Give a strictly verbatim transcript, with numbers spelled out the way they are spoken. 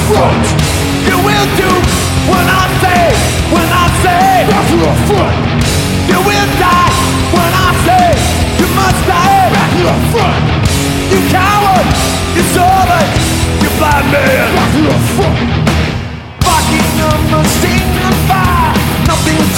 front. You will do when I say, when I say Back to the front. you will die when I say you must die. Back to the front. You coward, you servant, you blind man. Back to the front. Fucking a machine on fire, nothing